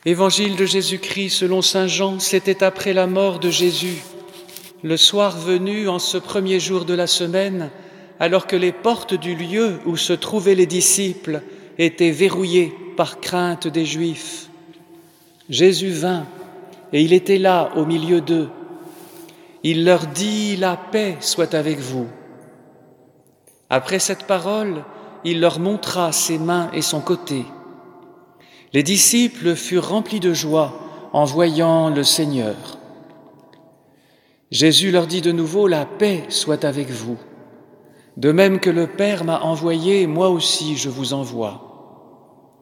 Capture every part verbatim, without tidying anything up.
Évangile de Jésus-Christ selon saint Jean, c'était après la mort de Jésus, le soir venu en ce premier jour de la semaine, alors que les portes du lieu où se trouvaient les disciples étaient verrouillées par crainte des Juifs. Jésus vint et il était là au milieu d'eux. Il leur dit « La paix soit avec vous ». Après cette parole, il leur montra ses mains et son côté. Les disciples furent remplis de joie en voyant le Seigneur. Jésus leur dit de nouveau « La paix soit avec vous. De même que le Père m'a envoyé, moi aussi je vous envoie. »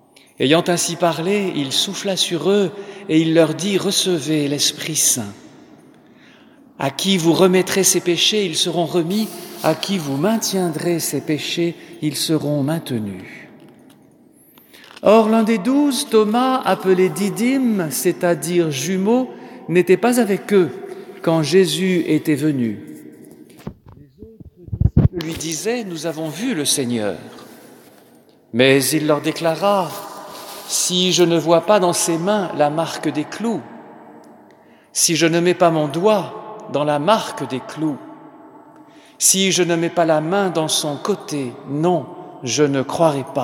Ayant ainsi parlé, il souffla sur eux et il leur dit « Recevez l'Esprit Saint. À qui vous remettrez ses péchés, ils seront remis. À qui vous maintiendrez ses péchés, ils seront maintenus. » Or, l'un des douze, Thomas, appelé Didyme, c'est-à-dire jumeau, n'était pas avec eux quand Jésus était venu. Les autres disciples lui disaient « Nous avons vu le Seigneur. » Mais il leur déclara « Si je ne vois pas dans ses mains la marque des clous, si je ne mets pas mon doigt dans la marque des clous, si je ne mets pas la main dans son côté, non, je ne croirai pas. »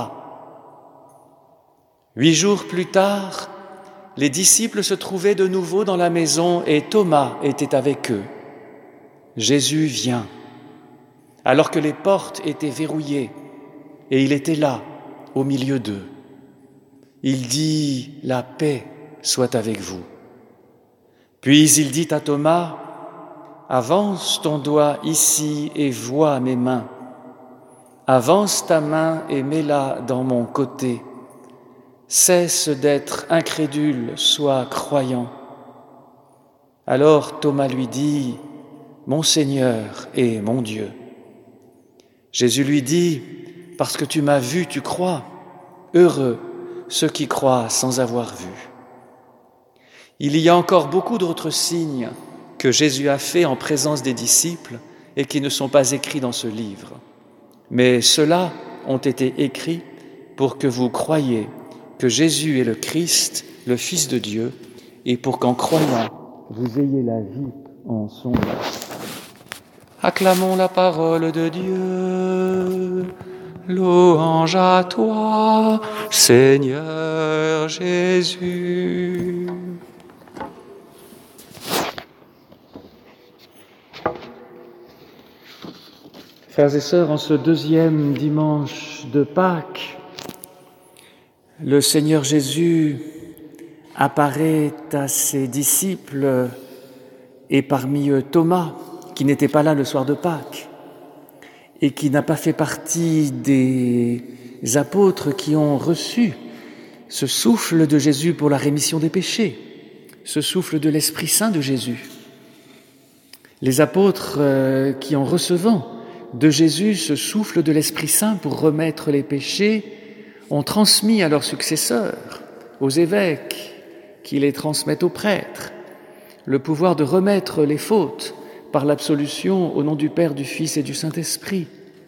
Huit jours plus tard, les disciples se trouvaient de nouveau dans la maison et Thomas était avec eux. Jésus vient, alors que les portes étaient verrouillées, et il était là, au milieu d'eux. Il dit « La paix soit avec vous. » Puis il dit à Thomas « Avance ton doigt ici et vois mes mains. Avance ta main et mets-la dans mon côté. Cesse d'être incrédule, sois croyant. » Alors Thomas lui dit « Mon Seigneur et mon Dieu. » Jésus lui dit « Parce que tu m'as vu, tu crois. Heureux ceux qui croient sans avoir vu. » Il y a encore beaucoup d'autres signes que Jésus a faits en présence des disciples et qui ne sont pas écrits dans ce livre. Mais ceux-là ont été écrits pour que vous croyiez que Jésus est le Christ, le Fils de Dieu, et pour qu'en croyant, vous ayez la vie en son nom. Acclamons la parole de Dieu. Louange à toi, Seigneur Jésus. Frères et sœurs, en ce deuxième dimanche de Pâques, le Seigneur Jésus apparaît à ses disciples et parmi eux Thomas, qui n'était pas là le soir de Pâques et qui n'a pas fait partie des apôtres qui ont reçu ce souffle de Jésus pour la rémission des péchés, ce souffle de l'Esprit Saint de Jésus. Les apôtres euh, qui, en recevant de Jésus ce souffle de l'Esprit Saint pour remettre les péchés, ont transmis à leurs successeurs, aux évêques, qui les transmettent aux prêtres, le pouvoir de remettre les fautes par l'absolution au nom du Père, du Fils et du Saint-Esprit.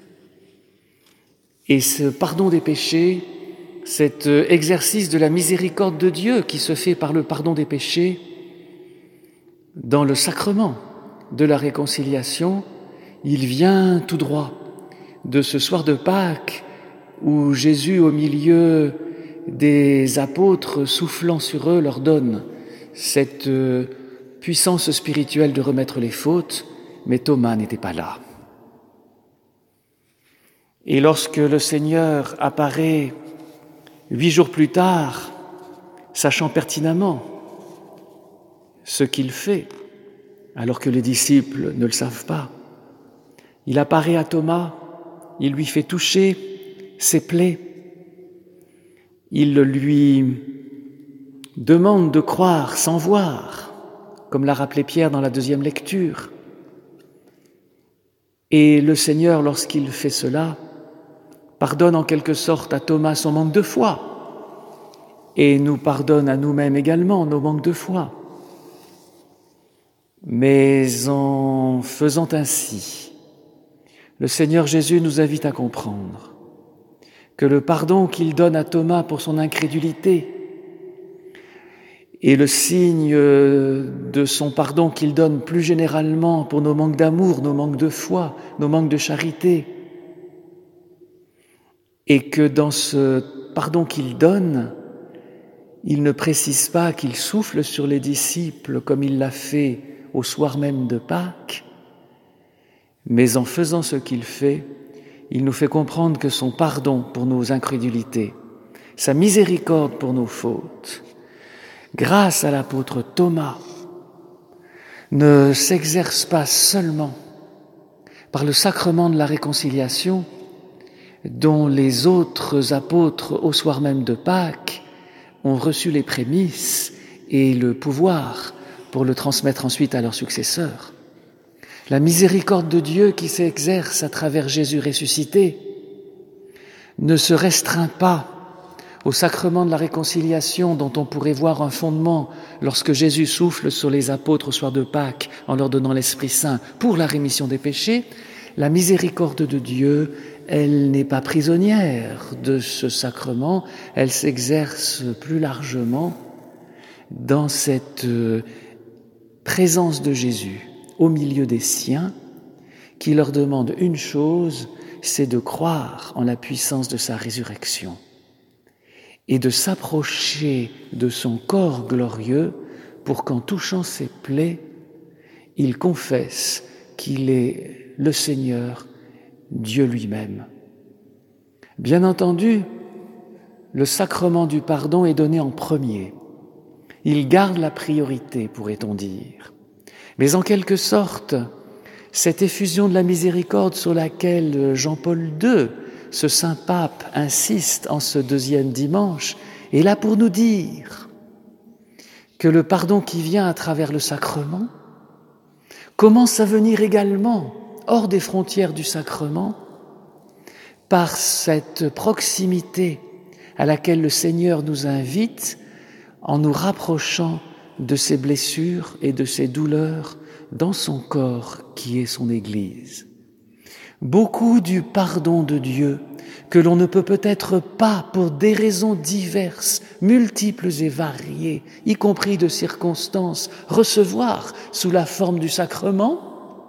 Et ce pardon des péchés, cet exercice de la miséricorde de Dieu qui se fait par le pardon des péchés, dans le sacrement de la réconciliation, il vient tout droit de ce soir de Pâques où Jésus, au milieu des apôtres, soufflant sur eux, leur donne cette puissance spirituelle de remettre les fautes, mais Thomas n'était pas là. Et lorsque le Seigneur apparaît huit jours plus tard, sachant pertinemment ce qu'il fait, alors que les disciples ne le savent pas, il apparaît à Thomas, il lui fait toucher ses plaies, il lui demande de croire sans voir, comme l'a rappelé Pierre dans la deuxième lecture. Et le Seigneur, lorsqu'il fait cela, pardonne en quelque sorte à Thomas son manque de foi et nous pardonne à nous-mêmes également nos manques de foi. Mais en faisant ainsi, le Seigneur Jésus nous invite à comprendre que le pardon qu'il donne à Thomas pour son incrédulité et le signe de son pardon qu'il donne plus généralement pour nos manques d'amour, nos manques de foi, nos manques de charité. Et que dans ce pardon qu'il donne, il ne précise pas qu'il souffle sur les disciples comme il l'a fait au soir même de Pâques, mais en faisant ce qu'il fait, il nous fait comprendre que son pardon pour nos incrédulités, sa miséricorde pour nos fautes, grâce à l'apôtre Thomas, ne s'exerce pas seulement par le sacrement de la réconciliation dont les autres apôtres au soir même de Pâques ont reçu les prémices et le pouvoir pour le transmettre ensuite à leurs successeurs. La miséricorde de Dieu qui s'exerce à travers Jésus ressuscité ne se restreint pas au sacrement de la réconciliation dont on pourrait voir un fondement lorsque Jésus souffle sur les apôtres au soir de Pâques en leur donnant l'Esprit Saint pour la rémission des péchés. La miséricorde de Dieu, elle n'est pas prisonnière de ce sacrement, elle s'exerce plus largement dans cette présence de Jésus au milieu des siens, qui leur demande une chose, c'est de croire en la puissance de sa résurrection et de s'approcher de son corps glorieux pour qu'en touchant ses plaies, ils confessent qu'il est le Seigneur, Dieu lui-même. Bien entendu, le sacrement du pardon est donné en premier. Il garde la priorité, pourrait-on dire. Mais en quelque sorte, cette effusion de la miséricorde sur laquelle Jean-Paul deux, ce saint pape, insiste en ce deuxième dimanche, est là pour nous dire que le pardon qui vient à travers le sacrement commence à venir également hors des frontières du sacrement par cette proximité à laquelle le Seigneur nous invite en nous rapprochant de ses blessures et de ses douleurs dans son corps qui est son Église. Beaucoup du pardon de Dieu que l'on ne peut peut-être pas, pour des raisons diverses, multiples et variées, y compris de circonstances, recevoir sous la forme du sacrement,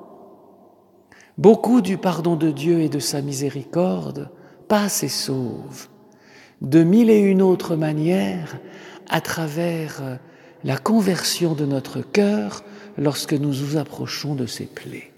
beaucoup du pardon de Dieu et de sa miséricorde passe et sauve de mille et une autres manières à travers la conversion de notre cœur lorsque nous nous approchons de ses plaies.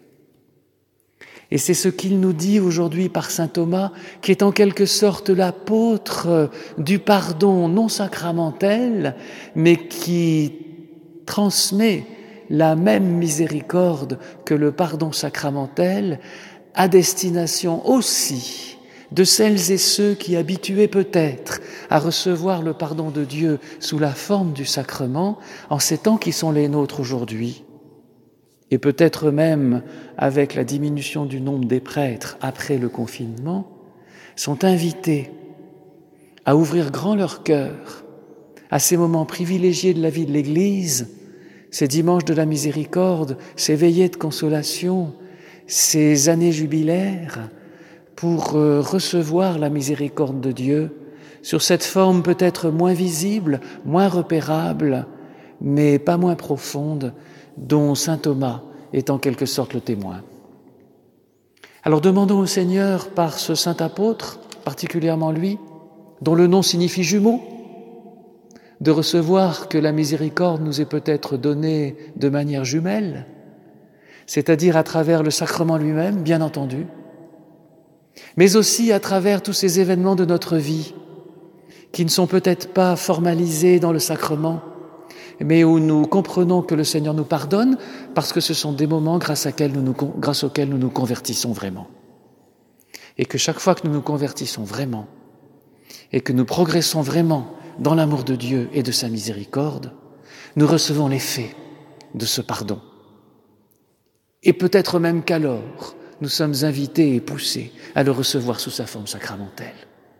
Et c'est ce qu'il nous dit aujourd'hui par saint Thomas, qui est en quelque sorte l'apôtre du pardon non sacramentel, mais qui transmet la même miséricorde que le pardon sacramentel à destination aussi de celles et ceux qui, habitués peut-être à recevoir le pardon de Dieu sous la forme du sacrement, en ces temps qui sont les nôtres aujourd'hui, et peut-être même avec la diminution du nombre des prêtres après le confinement, sont invités à ouvrir grand leur cœur à ces moments privilégiés de la vie de l'Église, ces dimanches de la miséricorde, ces veillées de consolation, ces années jubilaires, pour recevoir la miséricorde de Dieu sur cette forme peut-être moins visible, moins repérable, mais pas moins profonde, dont saint Thomas est en quelque sorte le témoin. Alors demandons au Seigneur, par ce saint apôtre, particulièrement lui, dont le nom signifie jumeau, de recevoir que la miséricorde nous est peut-être donnée de manière jumelle, c'est-à-dire à travers le sacrement lui-même, bien entendu, mais aussi à travers tous ces événements de notre vie qui ne sont peut-être pas formalisés dans le sacrement, mais où nous comprenons que le Seigneur nous pardonne parce que ce sont des moments grâce, à nous nous, grâce auxquels nous nous convertissons vraiment. Et que chaque fois que nous nous convertissons vraiment et que nous progressons vraiment dans l'amour de Dieu et de sa miséricorde, nous recevons l'effet de ce pardon. Et peut-être même qu'alors, nous sommes invités et poussés à le recevoir sous sa forme sacramentelle.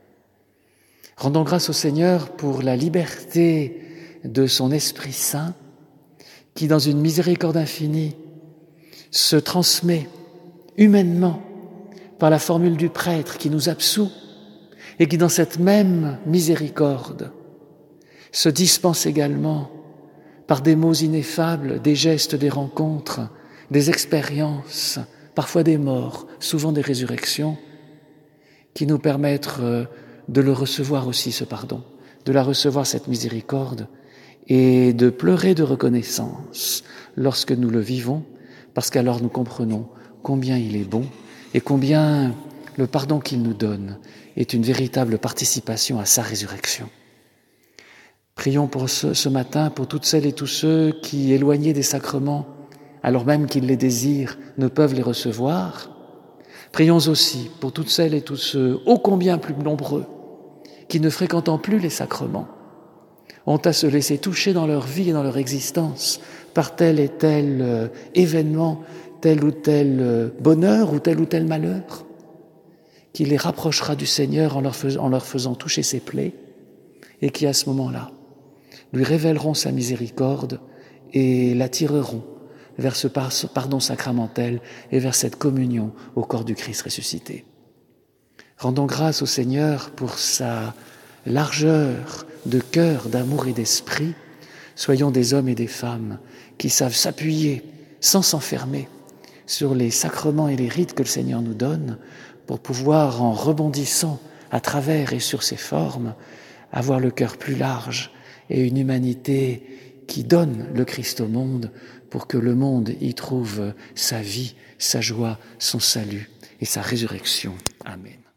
Rendons grâce au Seigneur pour la liberté de son Esprit Saint, qui, dans une miséricorde infinie, se transmet humainement par la formule du prêtre qui nous absout, et qui, dans cette même miséricorde, se dispense également par des mots ineffables, des gestes, des rencontres, des expériences, parfois des morts, souvent des résurrections, qui nous permettent de le recevoir aussi, ce pardon, de la recevoir, cette miséricorde, et de pleurer de reconnaissance lorsque nous le vivons, parce qu'alors nous comprenons combien il est bon et combien le pardon qu'il nous donne est une véritable participation à sa résurrection. Prions pour ce, ce matin pour toutes celles et tous ceux qui, éloignés des sacrements, alors même qu'ils les désirent, ne peuvent les recevoir. Prions aussi pour toutes celles et tous ceux, ô combien plus nombreux, qui ne fréquentant plus les sacrements, ont à se laisser toucher dans leur vie et dans leur existence par tel et tel euh, événement, tel ou tel euh, bonheur ou tel ou tel malheur, qui les rapprochera du Seigneur en leur, fais, en leur faisant toucher ses plaies, et qui à ce moment-là lui révéleront sa miséricorde et l'attireront vers ce pardon sacramentel et vers cette communion au corps du Christ ressuscité. Rendons grâce au Seigneur pour sa largeur de cœur, d'amour et d'esprit. Soyons des hommes et des femmes qui savent s'appuyer sans s'enfermer sur les sacrements et les rites que le Seigneur nous donne pour pouvoir, en rebondissant à travers et sur ces formes, avoir le cœur plus large et une humanité qui donne le Christ au monde pour que le monde y trouve sa vie, sa joie, son salut et sa résurrection. Amen.